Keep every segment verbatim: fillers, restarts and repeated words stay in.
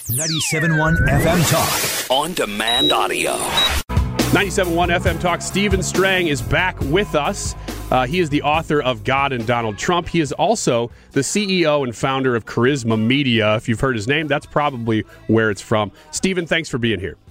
ninety-seven point one F M Talk. On demand audio. ninety-seven point one F M Talk. Stephen Strang is back with us. Uh, he is the author of God and Donald Trump. He is also the C E O and founder of Charisma Media. If you've heard his name, that's probably where it's from. Stephen, thanks for being here.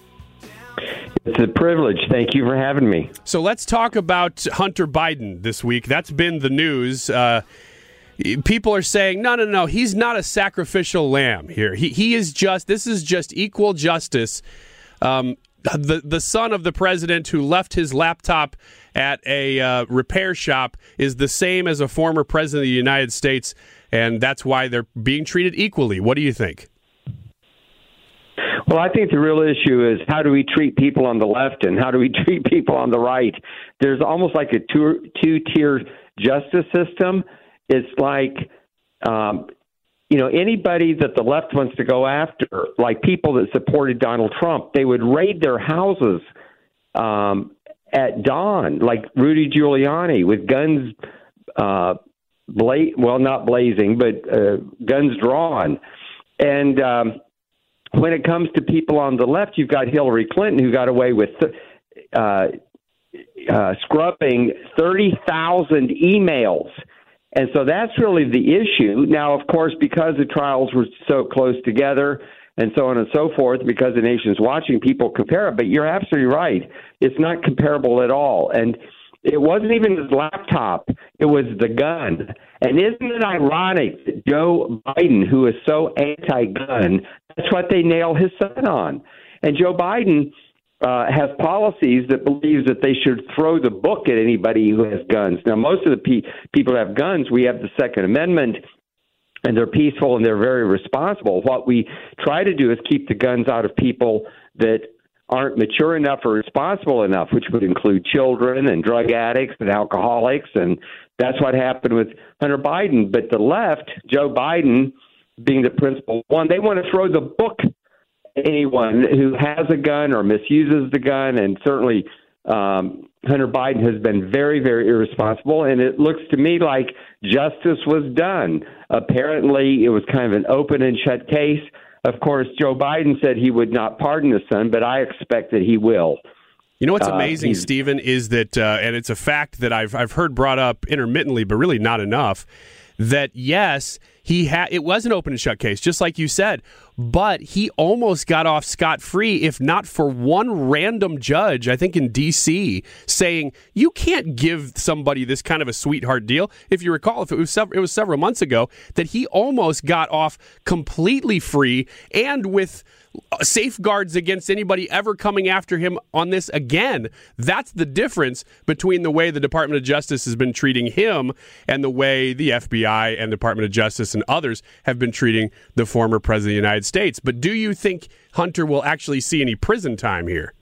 It's a privilege. Thank you for having me. So let's talk about Hunter Biden this week. That's been the news. Uh, people are saying, no, no, no, he's not a sacrificial lamb here. He he is just, this is just equal justice. Um, the, the son of the president who left his laptop at a uh, repair shop is the same as a former president of the United States, and that's why they're being treated equally. What do you think? Well, I think the real issue is how do we treat people on the left and how do we treat people on the right? There's almost like a two, two-tier justice system. It's like, um, you know, anybody that the left wants to go after, like people that supported Donald Trump, they would raid their houses um, at dawn, like Rudy Giuliani, with guns, uh, bla- well, not blazing, but uh, guns drawn. And um, when it comes to people on the left, you've got Hillary Clinton, who got away with uh, uh, scrubbing thirty thousand emails. And so that's really the issue. Now, of course, because the trials were so close together and so on and so forth, because the nation's watching, people compare it. But you're absolutely right. It's not comparable at all. And it wasn't even his laptop. It was the gun. And isn't it ironic that Joe Biden, who is so anti-gun, that's what they nail his son on. And Joe Biden uh, has policies that believes that they should throw the book at anybody who has guns. Now, most of the pe- people who have guns, we have the Second Amendment, and they're peaceful and they're very responsible. What we try to do is keep the guns out of people that aren't mature enough or responsible enough, which would include children and drug addicts and alcoholics. And that's what happened with Hunter Biden. But the left, Joe Biden being the principal one, they want to throw the book at anyone who has a gun or misuses the gun. And certainly um, Hunter Biden has been very, very irresponsible. And it looks to me like justice was done. Apparently, it was kind of an open and shut case. Of course, Joe Biden said he would not pardon his son, but I expect that he will. You know what's Uh, amazing, he's- Stephen, is that, uh, and it's a fact that I've I've heard brought up intermittently, but really not enough, that yes, he had it was an open and shut case, just like you said, but he almost got off scot-free, if not for one random judge, I think in D C, saying you can't give somebody this kind of a sweetheart deal. If you recall, if it was sev- it was several months ago that he almost got off completely free and with safeguards against anybody ever coming after him on this again. That's the difference between the way the Department of Justice has been treating him and the way the F B I and Department of Justice and others have been treating the former president of the United States. But do you think Hunter will actually see any prison time here?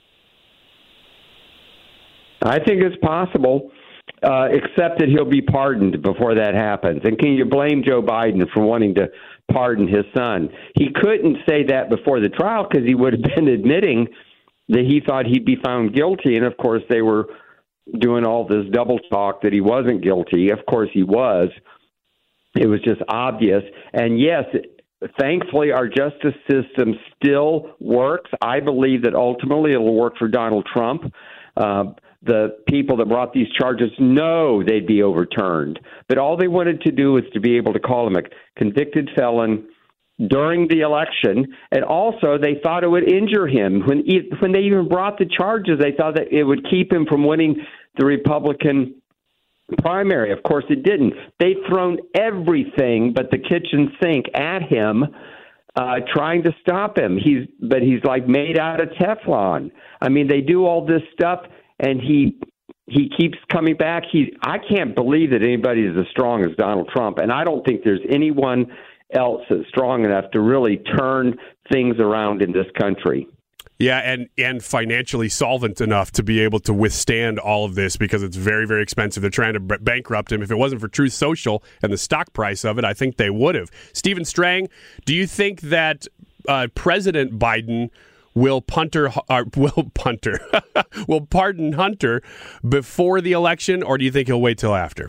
I think it's possible, uh, except that he'll be pardoned before that happens. And can you blame Joe Biden for wanting to pardon his son? He couldn't say that before the trial because he would have been admitting that he thought he'd be found guilty. And, of course, they were doing all this double talk that he wasn't guilty. Of course, he was. It was just obvious. And, yes, thankfully, our justice system still works. I believe that ultimately it'll work for Donald Trump. Uh, the people that brought these charges know they'd be overturned. But all they wanted to do was to be able to call him a convicted felon during the election. And also they thought it would injure him. When, when they even brought the charges, they thought that it would keep him from winning the Republican primary. Of course, it didn't. They've thrown everything but the kitchen sink at him, uh, trying to stop him. He's, but he's like made out of Teflon. I mean, they do all this stuff, and he he keeps coming back. He, I can't believe that anybody is as strong as Donald Trump, and I don't think there's anyone else that's strong enough to really turn things around in this country. Yeah, and, and financially solvent enough to be able to withstand all of this because it's very, very expensive. They're trying to b- bankrupt him. If it wasn't for Truth Social and the stock price of it, I think they would have. Stephen Strang, do you think that uh, President Biden will punter uh, will punter will pardon Hunter before the election, or do you think he'll wait till after?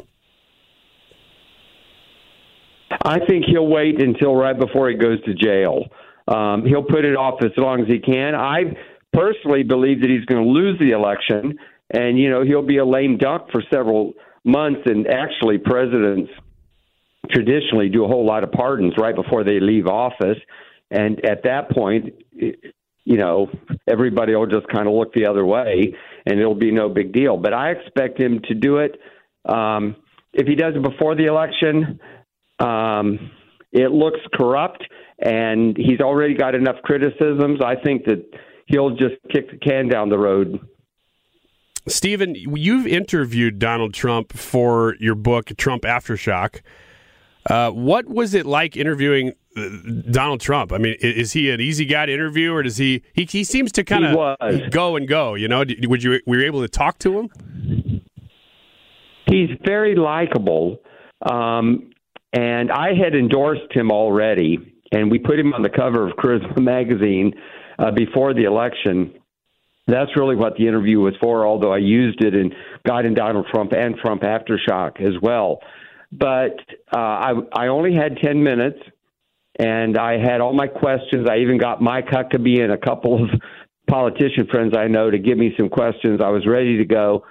I think he'll wait until right before he goes to jail. Um, he'll put it off as long as he can. I personally believe that he's going to lose the election, and, you know, he'll be a lame duck for several months. And actually, presidents traditionally do a whole lot of pardons right before they leave office. And at that point, you know, everybody will just kind of look the other way, and it'll be no big deal. But I expect him to do it. Um, if he does it before the election, um, it looks corrupt, and he's already got enough criticisms. I think that he'll just kick the can down the road. Stephen, you've interviewed Donald Trump for your book, Trump Aftershock. Uh, what was it like interviewing Donald Trump? I mean, is he an easy guy to interview, or does he? He, he seems to kind of go and go. You know, would you were you able to talk to him? He's very likable, um, and I had endorsed him already, and we put him on the cover of Charisma magazine uh, before the election. That's really what the interview was for, although I used it in Guiding Donald Trump and Trump Aftershock as well. But uh, I, I only had ten minutes, and I had all my questions. I even got Mike Huckabee and a couple of politician friends I know to give me some questions. I was ready to go.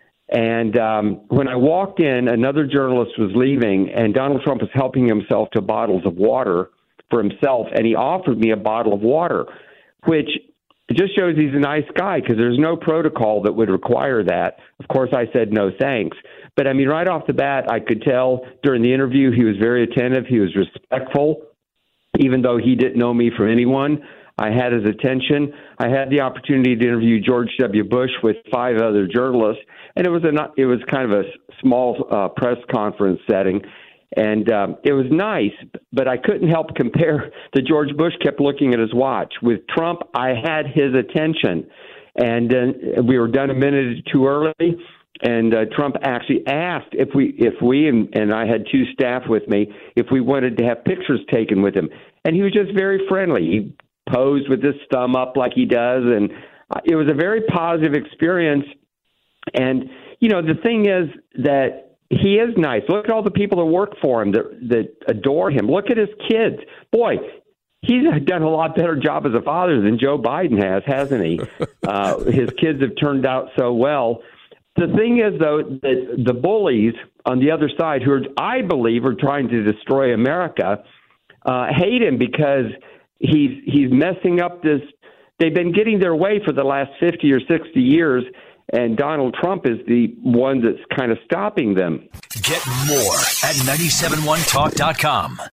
And um, when I walked in, another journalist was leaving, and Donald Trump was helping himself to bottles of water for himself, and he offered me a bottle of water, which just shows he's a nice guy, because there's no protocol that would require that. Of course, I said no thanks. But, I mean, right off the bat, I could tell during the interview he was very attentive. He was respectful, even though he didn't know me from anyone. I had his attention. I had the opportunity to interview George W. Bush with five other journalists, and it was a it was kind of a small uh, press conference setting, and um, it was nice. But I couldn't help compare that George Bush kept looking at his watch. With Trump, I had his attention, and uh, we were done a minute too early. And uh, Trump actually asked if we, if we, and, and I had two staff with me, if we wanted to have pictures taken with him. And he was just very friendly. He posed with his thumb up like he does, and uh, it was a very positive experience. And, you know, the thing is that he is nice. Look at all the people that work for him, that, that adore him. Look at his kids. Boy, he's done a lot better job as a father than Joe Biden has, hasn't he? uh, his kids have turned out so well. The thing is, though, that the bullies on the other side, who are, I believe, are trying to destroy America, uh, hate him because he's he's messing up this. They've been getting their way for the last fifty or sixty years, and Donald Trump is the one that's kind of stopping them. Get more at nine seven one talk dot com.